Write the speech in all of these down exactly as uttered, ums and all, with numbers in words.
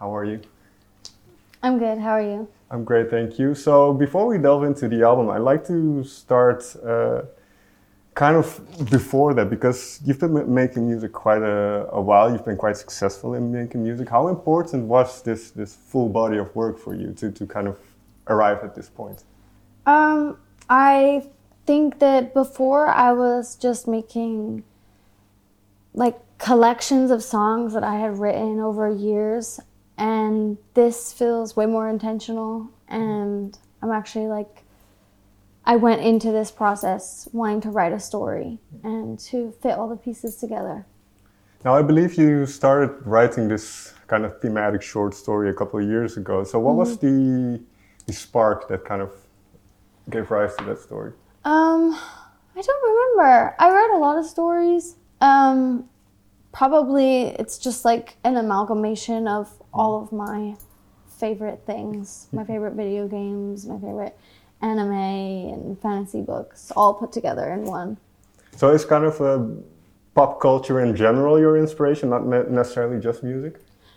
How are you? I'm good. How are you? I'm great, thank you. So before we delve into the album, I'd like to start uh, kind of before that, because you've been m- making music quite a, a while. You've been quite successful in making music. How important was this this full body of work for you to, to kind of arrive at this point? Um, I think that before I was just making like collections of songs that I had written over years, and this feels way more intentional, and I'm actually like I went into this process wanting to write a story and to fit all the pieces together. Now, I believe you started writing this kind of thematic short story a couple of years ago. So what mm-hmm. was the, the spark that kind of gave rise to that story? Um, I don't remember. I read a lot of stories. Um, probably it's just like an amalgamation of all of my favorite things, my favorite video games, my favorite anime and fantasy books, all put together in one. So it's kind of a pop culture in general your inspiration, not ne- necessarily just music?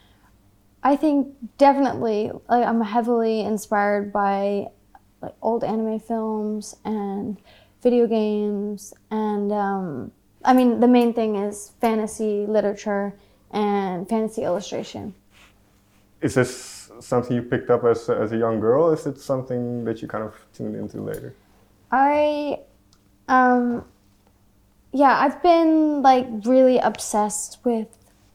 I think definitely. Like, I'm heavily inspired by like old anime films and video games, and um, I mean the main thing is fantasy literature and fantasy illustration. Is this something you picked up as as a young girl? Is it something that you kind of tuned into later? I, um, yeah, I've been like really obsessed with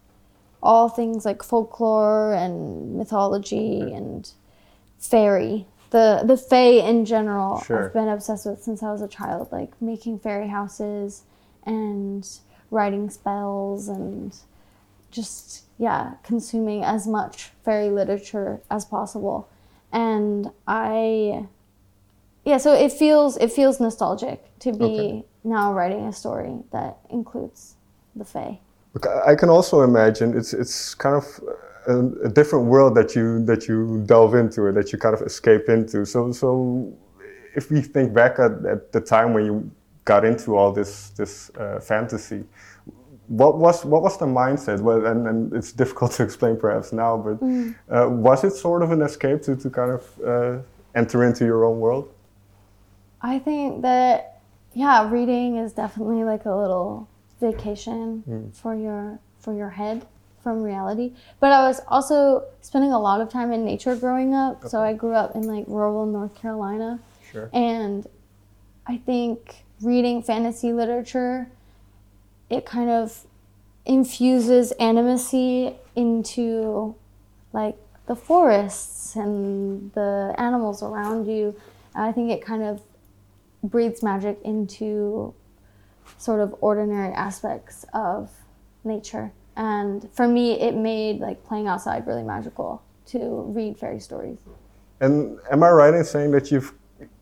all things like folklore and mythology okay. and fairy. The the fae in general, sure. I've been obsessed with since I was a child, like making fairy houses and writing spells and just, yeah, consuming as much fairy literature as possible. And I, yeah, so it feels it feels nostalgic to be okay. now writing a story that includes the fae. Look, I can also imagine it's it's kind of a, a different world that you that you delve into, or that you kind of escape into. So so if we think back at, at the time when you got into all this this uh, fantasy, what was what was the mindset? Well, and, and it's difficult to explain perhaps now, but mm. uh, was it sort of an escape to, to kind of uh, enter into your own world? I think that, yeah, reading is definitely like a little vacation mm. for your for your head from reality. But I was also spending a lot of time in nature growing up. Okay. So I grew up in like rural North Carolina. Sure. And I think reading fantasy literature, it kind of infuses animacy into like the forests and the animals around you. And I think it kind of breathes magic into sort of ordinary aspects of nature. And for me, it made like playing outside really magical to read fairy stories. And am I right in saying that you've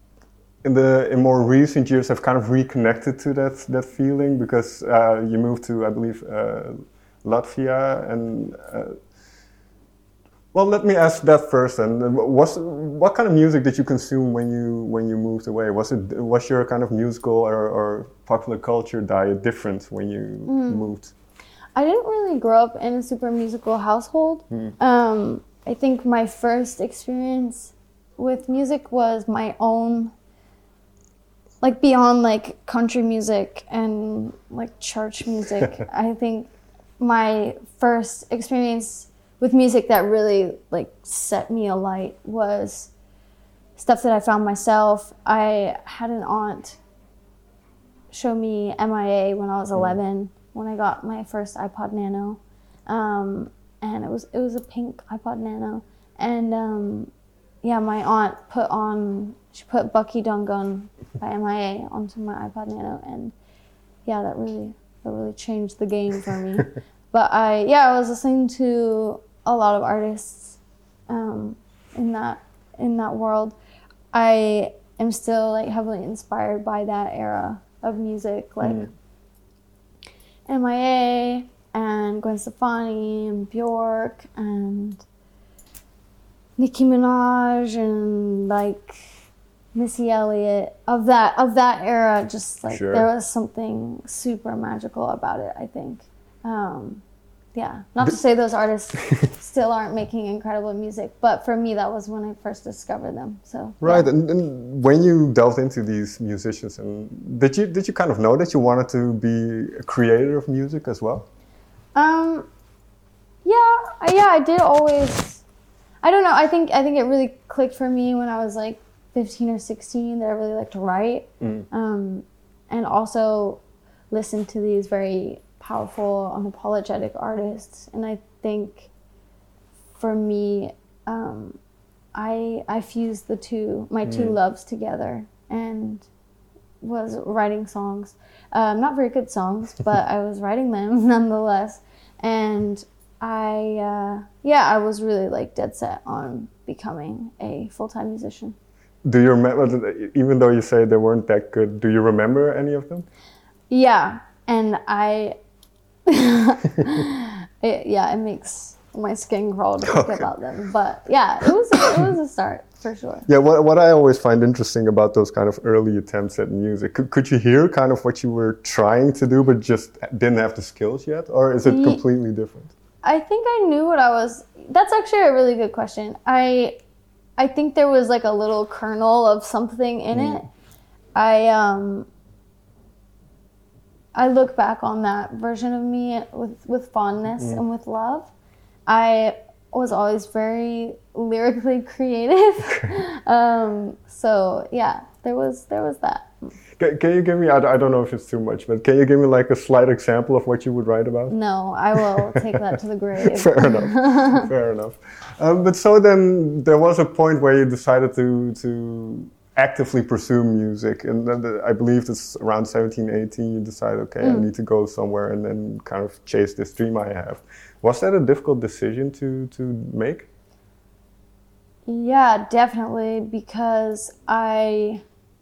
in the in more recent years have kind of reconnected to that that feeling, because uh, you moved to, I believe, uh, Latvia, and uh, well, let me ask that first. And was what kind of music did you consume when you when you moved away? Was it was your kind of musical or, or popular culture diet different when you mm. moved? I didn't really grow up in a super musical household. Mm. Um, I think my first experience with music was my own. Like beyond like country music and like church music, I think my first experience with music that really like set me alight was stuff that I found myself. I had an aunt show me M I A when I was eleven, mm. when I got my first iPod Nano, um, and it was it was a pink iPod Nano, and um, yeah, my aunt put on. She put Bucky Dungun by M I A onto my iPod Nano, and yeah, that really that really changed the game for me. But I yeah, I was listening to a lot of artists um, in that in that world. I am still like heavily inspired by that era of music, like mm. M I A and Gwen Stefani and Bjork and Nicki Minaj and like Missy Elliott, of that of that era. Just like sure. There was something super magical about it, I think. Um, yeah, not to say those artists still aren't making incredible music, but for me, that was when I first discovered them. So right, yeah. and, and when you delved into these musicians, and did you did you kind of know that you wanted to be a creator of music as well? Um, yeah, I- yeah, I did always. I don't know. I think I think it really clicked for me when I was like fifteen or sixteen that I really liked to write, Mm. um, and also listen to these very powerful, unapologetic artists. And I think for me, um, I I fused the two, my two Mm. loves together, and was writing songs. Um, not very good songs, but I was writing them nonetheless. And I, uh, yeah, I was really like dead set on becoming a full-time musician. Do you remember, even though you say they weren't that good, do you remember any of them? Yeah, and I, it, yeah, it makes my skin crawl to think Okay. about them. But yeah, it was it was a start for sure. Yeah, what, what I always find interesting about those kind of early attempts at music, could, could you hear kind of what you were trying to do but just didn't have the skills yet? Or is it Ye- completely different? I think I knew what I was. That's actually a really good question. I, I think there was like a little kernel of something in it. I um. I look back on that version of me with with fondness and with love. I was always very lyrically creative. um, so yeah, there was there was that. Can, can you give me, I, I don't know if it's too much, but can you give me like a slight example of what you would write about? No, I will take that to the grave. Fair enough. Fair enough. Um, but so then there was a point where you decided to to actively pursue music, and then the, I believe it's around seventeen, eighteen. You decided, okay, Mm. I need to go somewhere and then kind of chase this dream I have. Was that a difficult decision to to make? Yeah, definitely, because I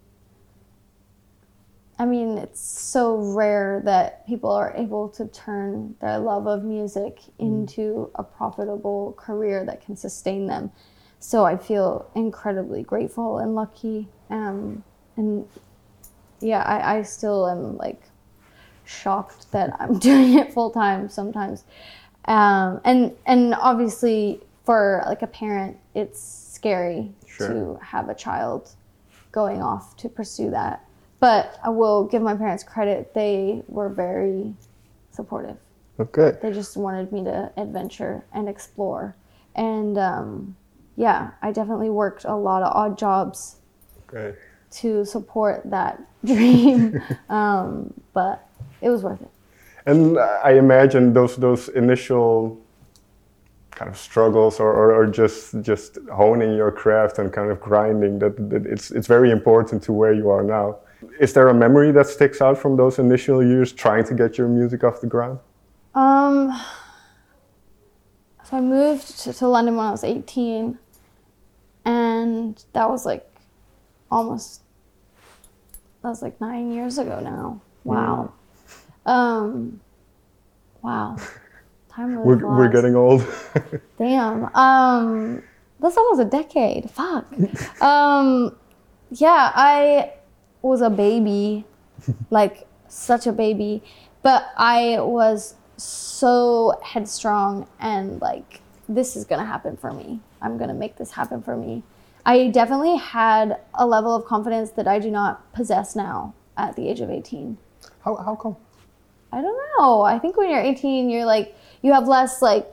I mean, it's so rare that people are able to turn their love of music into a profitable career that can sustain them. So I feel incredibly grateful and lucky. Um, and yeah, I, I still am like shocked that I'm doing it full time sometimes. Um, and and obviously for like a parent, it's scary Sure. to have a child going off to pursue that. But I will give my parents credit. They were very supportive. Okay. They just wanted me to adventure and explore. And um, yeah, I definitely worked a lot of odd jobs Okay. to support that dream. um, but it was worth it. And I imagine those those initial kind of struggles, or, or, or just just honing your craft and kind of grinding, that, that it's it's very important to where you are now. Is there a memory that sticks out from those initial years trying to get your music off the ground? Um, so I moved to, to London when I was eighteen, and that was like almost, that was like nine years ago now. Wow. Um, wow. Time really We're, flies. we're getting old. Damn. Um, that's almost a decade. Fuck. um, yeah, I was a baby, like such a baby, but I was so headstrong and like, this is gonna happen for me. I'm gonna make this happen for me. I definitely had a level of confidence that I do not possess now at the age of eighteen. How how come? I don't know. I think when you're eighteen, you're like, you have less like,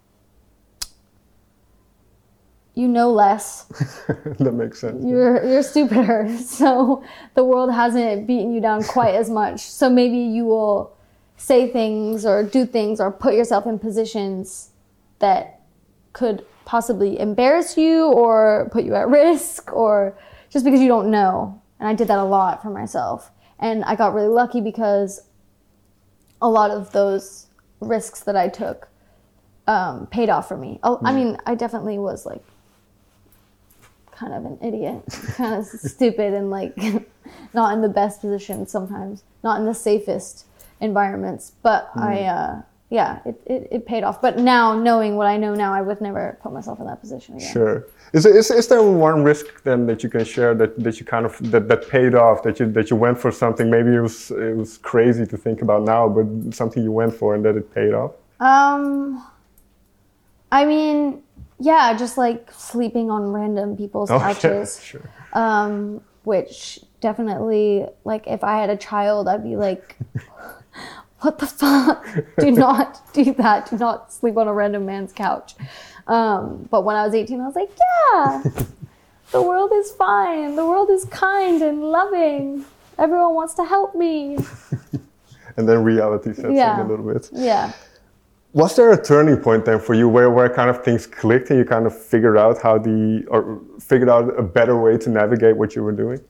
you know less. That makes sense. You're you're stupider, so the world hasn't beaten you down quite as much. So maybe you will say things or do things or put yourself in positions that could possibly embarrass you or put you at risk, or just because you don't know. And I did that a lot for myself. And I got really lucky because a lot of those risks that I took um, paid off for me. Oh, I mean, I definitely was like kind of an idiot, kind of stupid and like not in the best position sometimes, not in the safest environments. But mm. I, uh, yeah, it, it, it paid off. But now, knowing what I know now, I would never put myself in that position again. Sure. Is, is, is there one risk then that you can share that, that you kind of, that, that paid off, that you that you went for something, maybe it was it was crazy to think about now, but something you went for and that it paid off? Um, I mean, yeah, just like sleeping on random people's Oh, couches. yeah, sure. Um, which definitely, like, if I had a child, I'd be like, what the fuck? Do not do that. Do not sleep on a random man's couch. Um, but when I was eighteen, I was like, yeah, the world is fine. The world is kind and loving. Everyone wants to help me. And then reality sets Yeah. in a little bit. Yeah. Was there a turning point then for you where, where kind of things clicked and you kind of figured out how the, or figured out a better way to navigate what you were doing?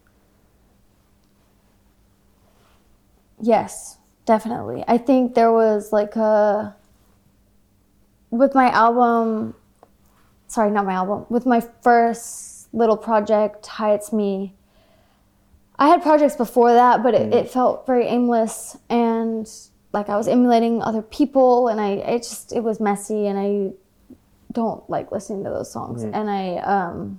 Yes, definitely. I think there was like a, with my album, sorry, not my album, with my first little project, Hi It's Me, I had projects before that, but it, it felt very aimless and like I was emulating other people and I, it just, it was messy and I don't like listening to those songs. Mm. And I, um,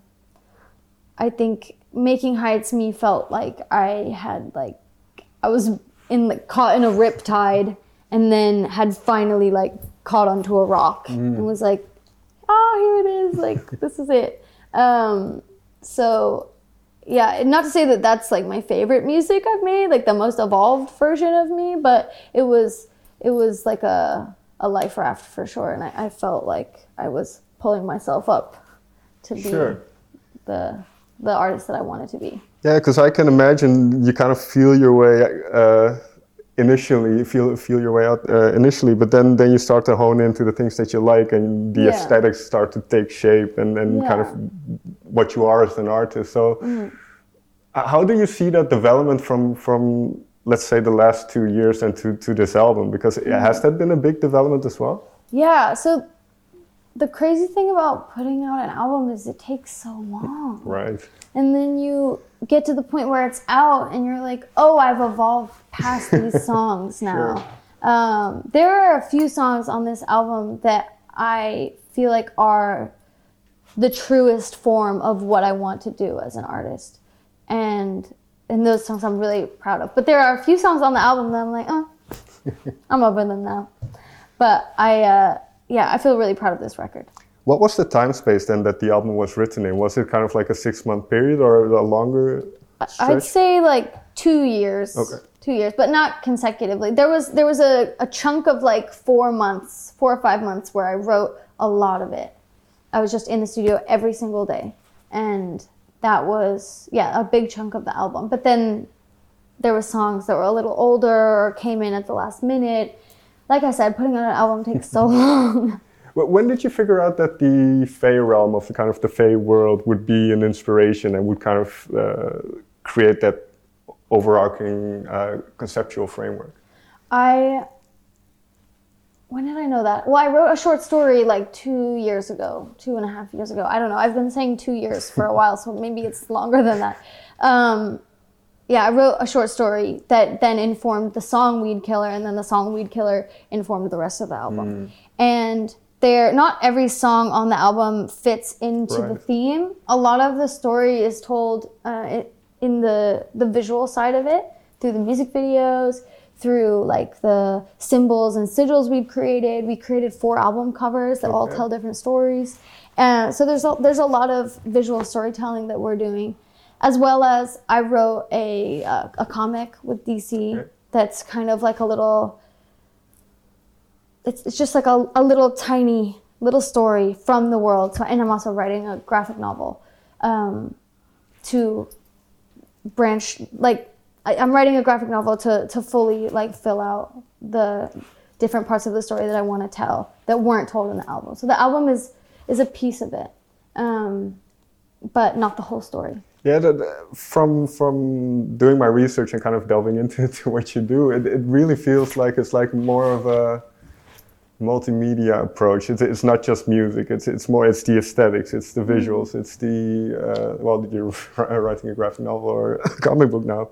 I think making Hi It's Me felt like I had like, I was in like caught in a riptide and then had finally like caught onto a rock mm. and was like, oh, here it is. Like, this is it. Um, so yeah, not to say that that's like my favorite music I've made, like the most evolved version of me, but it was it was like a a life raft for sure, and I, I felt like I was pulling myself up to be sure. the the artist that I wanted to be. Yeah, because I can imagine you kind of feel your way uh, initially, feel feel your way out uh, initially, but then then you start to hone into the things that you like, and the yeah. aesthetics start to take shape, and and yeah. kind of what you are as an artist. So mm. how do you see that development from, from let's say, the last two years and to, to this album? Because mm. has that been a big development as well? Yeah, so the crazy thing about putting out an album is it takes so long. Right. And then you get to the point where it's out and you're like, oh, I've evolved past these songs now. Sure. Um, there are a few songs on this album that I feel like are the truest form of what I want to do as an artist. And and those songs I'm really proud of. But there are a few songs on the album that I'm like, oh, I'm over them now. But I, uh, yeah, I feel really proud of this record. What was the time space then that the album was written in? Was it kind of like a six-month period or a longer stretch? I'd say like two years. Okay. Two years, but not consecutively. There was there was a, a chunk of like four months, four or five months where I wrote a lot of it. I was just in the studio every single day. And that was, yeah, a big chunk of the album. But then there were songs that were a little older or came in at the last minute. Like I said, putting out an album takes so long. When did you figure out that the Faye realm of the kind of the Faye world would be an inspiration and would kind of uh, create that overarching uh, conceptual framework? I... When did I know that? Well, I wrote a short story like two years ago, two and a half years ago. I don't know. I've been saying two years for a while, so maybe it's longer than that. Um, yeah, I wrote a short story that then informed the song Weed Killer, and then the song Weed Killer informed the rest of the album. Mm. And there, not every song on the album fits into right. the theme. A lot of the story is told uh, in the the visual side of it, through the music videos, through like the symbols and sigils we've created. We created four album covers that okay. all tell different stories. And so there's a, there's a lot of visual storytelling that we're doing, as well as I wrote a uh, a comic with D C okay. that's kind of like a little, it's it's just like a, a little tiny little story from the world. So, and I'm also writing a graphic novel um, to branch, like, I'm writing a graphic novel to, to fully like fill out the different parts of the story that I want to tell that weren't told in the album. So the album is is a piece of it, um, but not the whole story. Yeah, that, from from doing my research and kind of delving into to what you do, it, it really feels like it's like more of a multimedia approach. It's, it's not just music. It's it's more. It's the aesthetics. It's the visuals. Mm-hmm. It's the uh, well, you're writing a graphic novel or a comic book now.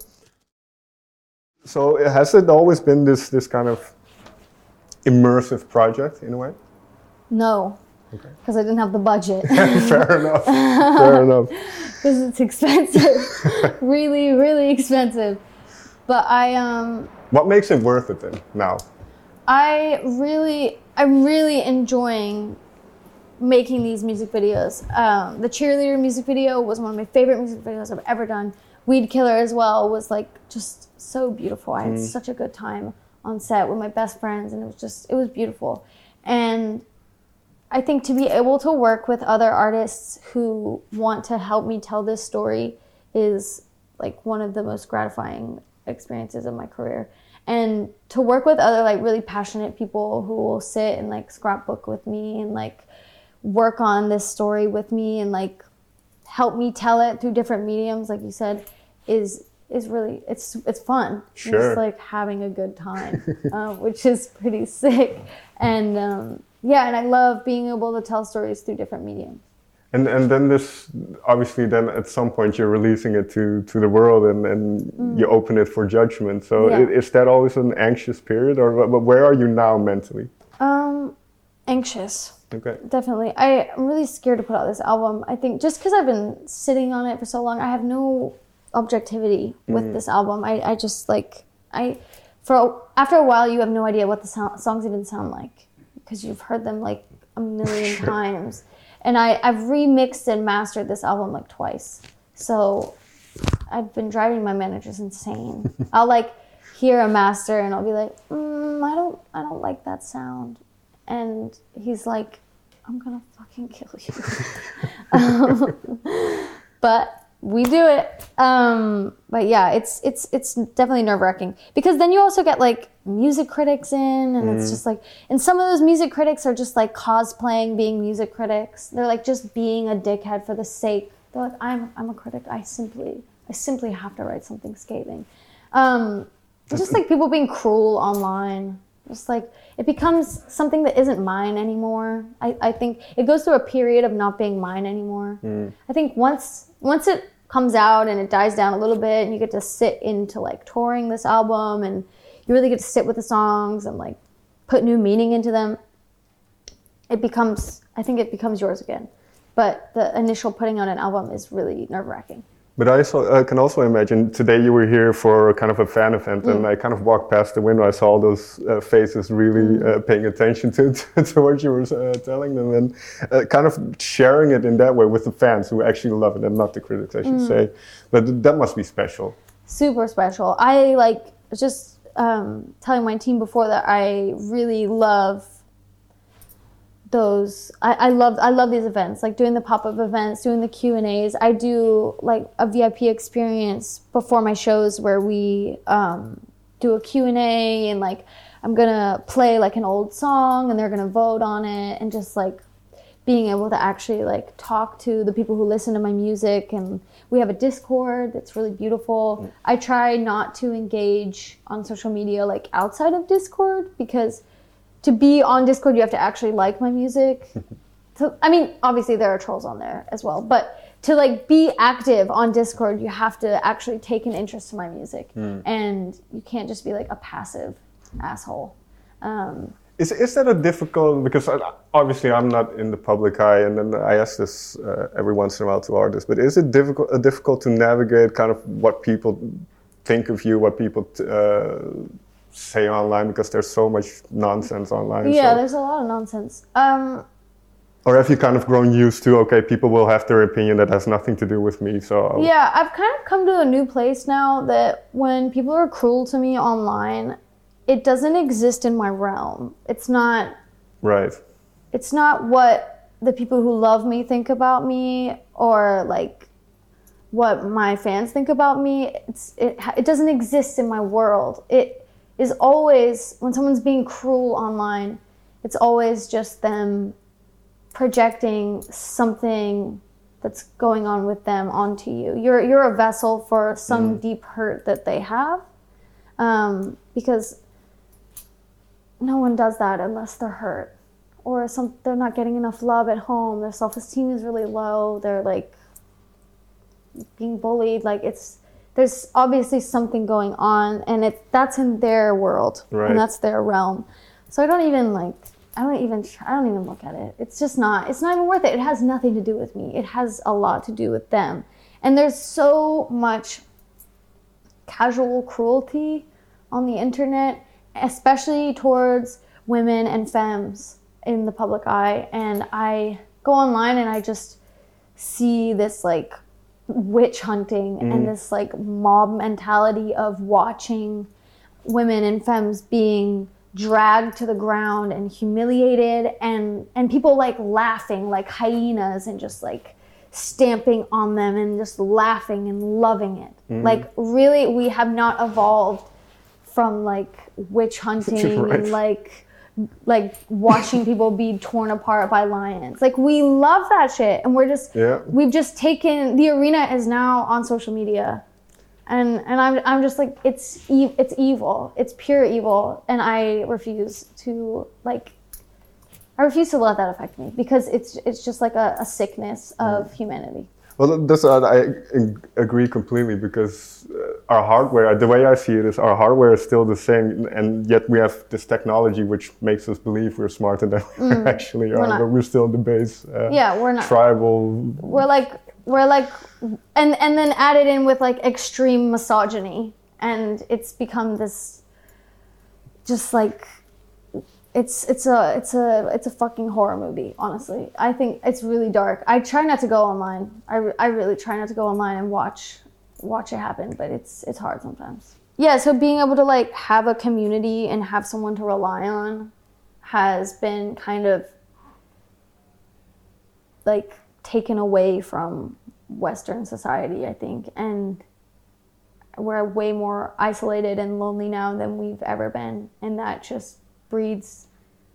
So has it always been this this kind of immersive project in a way? No, because okay. I didn't have the budget. Fair enough. Fair enough. Because it's expensive, really, really expensive. But I um. What makes it worth it then now? I really, I'm really enjoying making these music videos. Um, the Cheerleader music video was one of my favorite music videos I've ever done. Weed Killer as well was like just so beautiful. I had mm. such a good time on set with my best friends, and it was just, it was beautiful. And I think to be able to work with other artists who want to help me tell this story is like one of the most gratifying experiences of my career. And to work with other like really passionate people who will sit and like scrapbook with me and like work on this story with me and like help me tell it through different mediums, like you said, is is really, it's it's fun. Sure. It's like having a good time, uh, which is pretty sick. And um, yeah, and I love being able to tell stories through different mediums. And and then this, obviously then at some point you're releasing it to, to the world and, and mm. you open it for judgment. So yeah. is that always an anxious period, or where are you now mentally? Um, anxious. Okay. Definitely. I, I'm really scared to put out this album. I think just because I've been sitting on it for so long, I have no objectivity with mm. this album. I, I just like, I, for after a while you have no idea what the sound, songs even sound like because you've heard them like a million sure. times. And I, I've remixed and mastered this album like twice. So I've been driving my managers insane. I'll like hear a master and I'll be like, mm, I don't, I don't like that sound. And he's like, I'm gonna fucking kill you. um, but we do it. Um, but yeah, it's it's it's definitely nerve-wracking because then you also get like music critics in, and mm. it's just like, and some of those music critics are just like cosplaying being music critics. They're like just being a dickhead for the sake. They're like, I'm I'm a critic. I simply I simply have to write something scathing. Um, it's just like people being cruel online. Just like it becomes something that isn't mine anymore. I, I think it goes through a period of not being mine anymore. Mm. I think once once it comes out and it dies down a little bit and you get to sit into like touring this album and you really get to sit with the songs and like put new meaning into them, it becomes, I think it becomes yours again. But the initial putting on an album is really nerve-wracking. But I also, uh, can also imagine, today you were here for a kind of a fan event, mm. and I kind of walked past the window, I saw all those uh, faces really uh, paying attention to, to, to what you were uh, telling them, and uh, kind of sharing it in that way with the fans who actually love it, and not the critics, I should mm. say. But that must be special. Super special. I like, just um, telling my team before that I really love those I, I love I love these events, like doing the pop-up events, doing the Q and A's. I do like a V I P experience before my shows where we um, do a Q and A, and like I'm gonna play like an old song and they're gonna vote on it, and just like being able to actually like talk to the people who listen to my music. And we have a Discord that's really beautiful. Mm. I try not to engage on social media like outside of Discord, because to be on Discord, you have to actually like my music. So, I mean, obviously there are trolls on there as well, but to like be active on Discord, you have to actually take an interest in my music, mm. and you can't just be like a passive asshole. Um, is is that a difficult? Because obviously I'm not in the public eye, and then I ask this uh, every once in a while to artists. But is it difficult uh, difficult to navigate kind of what people think of you, what people T- uh, say online, because there's so much nonsense online? Yeah, so. There's a lot of nonsense. Um, or have you kind of grown used to, okay, people will have their opinion that has nothing to do with me, so... I'll... Yeah, I've kind of come to a new place now that when people are cruel to me online, it doesn't exist in my realm. It's not... Right. It's not what the people who love me think about me, or like what my fans think about me. It's it, it doesn't exist in my world. It is always, when someone's being cruel online, it's always just them projecting something that's going on with them onto you. You're you're a vessel for some mm. deep hurt that they have, um, because no one does that unless they're hurt, or some they're not getting enough love at home. Their self-esteem is really low. They're like being bullied. Like it's. There's obviously something going on, and it that's in their world, right. And that's their realm. So I don't even like, I don't even, I don't even look at it. It's just not, it's not even worth it. It has nothing to do with me. It has a lot to do with them. And there's so much casual cruelty on the internet, especially towards women and femmes in the public eye. And I go online and I just see this like witch hunting mm. and this like mob mentality of watching women and femmes being dragged to the ground and humiliated, and and people like laughing like hyenas and just like stamping on them and just laughing and loving it. Mm. Like really, we have not evolved from like witch hunting right. and like like watching people be torn apart by lions. Like we love that shit, and we're just yeah. we've just taken the arena is now on social media. And and I'm I'm just like it's e- it's evil. It's pure evil, and I refuse to like I refuse to let that affect me, because it's it's just like a, a sickness of mm. humanity. Well, this uh, I agree completely, because uh, our hardware, the way I see it, is our hardware is still the same, and yet we have this technology which makes us believe we're smarter than mm. we actually are, we're but we're still in the base. Uh, yeah, we're not tribal. We're like. We're like, and and then added in with like extreme misogyny, and it's become this, just like, it's it's a it's a it's a fucking horror movie. Honestly, I think it's really dark. I try not to go online. I, I really try not to go online and watch watch it happen, but it's it's hard sometimes. Yeah, so being able to like have a community and have someone to rely on has been kind of like taken away from Western society, I think, and we're way more isolated and lonely now than we've ever been, and that just breeds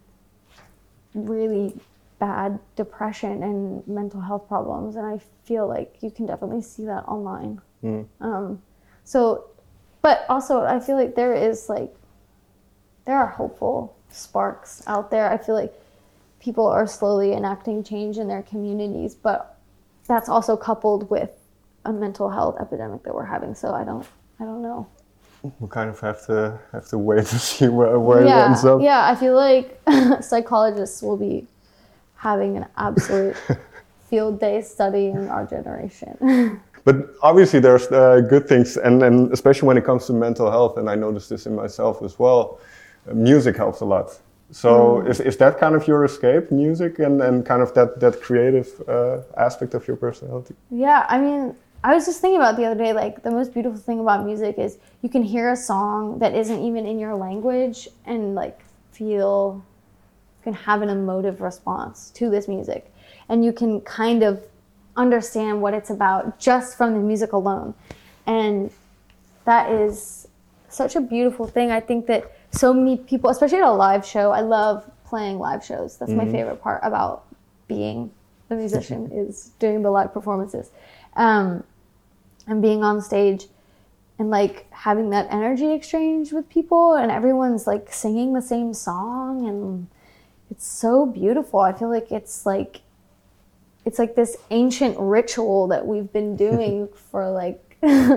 really bad depression and mental health problems, and I feel like you can definitely see that online. Mm. Um, so, but also I feel like there is like, there are hopeful sparks out there. I feel like people are slowly enacting change in their communities, but that's also coupled with a mental health epidemic that we're having. So I don't, I don't know. We kind of have to have to wait to see where, where yeah, it ends up. Yeah, I feel like psychologists will be having an absolute field day studying our generation. But obviously there's uh, good things, and, and especially when it comes to mental health, and I noticed this in myself as well, uh, music helps a lot. So mm. is is that kind of your escape, music, and, and kind of that, that creative uh, aspect of your personality? Yeah, I mean, I was just thinking about it the other day, like the most beautiful thing about music is you can hear a song that isn't even in your language and like feel, you can have an emotive response to this music. And you can kind of understand what it's about just from the music alone. And that is such a beautiful thing. I think that so many people, especially at a live show, I love playing live shows. That's mm-hmm. my favorite part about being a musician is doing the live performances. Um, and being on stage and like having that energy exchange with people, and everyone's like singing the same song, and it's so beautiful. I feel like it's like, it's like this ancient ritual that we've been doing for like,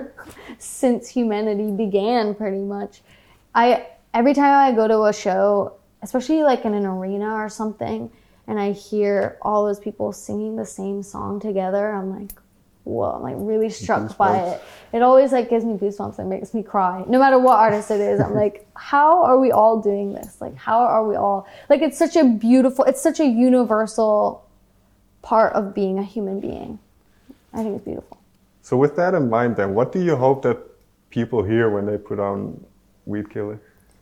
since humanity began pretty much. I, Every time I go to a show, especially like in an arena or something, and I hear all those people singing the same song together, I'm like, whoa, I'm like really struck by it. It always like gives me goosebumps and makes me cry. No matter what artist it is, I'm like, how are we all doing this? Like, how are we all, like, it's such a beautiful, it's such a universal part of being a human being. I think it's beautiful. So with that in mind then, what do you hope that people hear when they put on Weedkiller?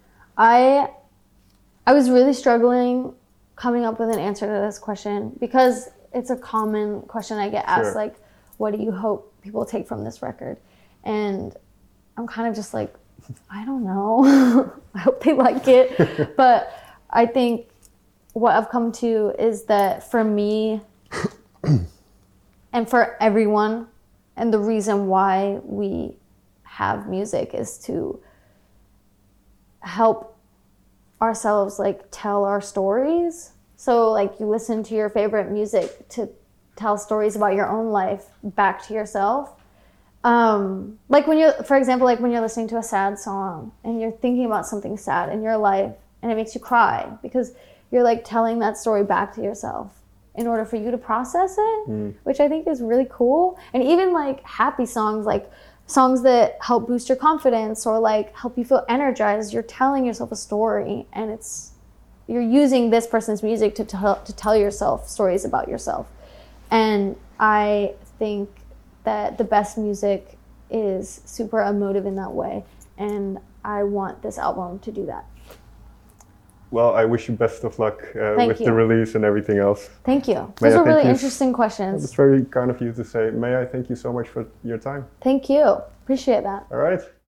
I I was really struggling coming up with an answer to this question, because it's a common question I get asked, sure. like, what do you hope people take from this record? And I'm kind of just like, I don't know. I hope they like it. But I think what I've come to is that for me and for everyone, and the reason why we have music is to help ourselves like tell our stories. So like you listen to your favorite music to tell stories about your own life back to yourself. Um, like when you're, for example, like when you're listening to a sad song and you're thinking about something sad in your life and it makes you cry because you're like telling that story back to yourself in order for you to process it, mm. which I think is really cool. And even like happy songs, like songs that help boost your confidence or like help you feel energized. You're telling yourself a story, and it's you're using this person's music to tell to tell yourself stories about yourself. And I think that the best music is super emotive in that way, and I want this album to do that. Well, I wish you best of luck uh, with you. the release and everything else. Thank you. May Those I are really thank you- interesting questions. It's very kind of you to say. May I thank you so much for your time. Thank you. Appreciate that. All right.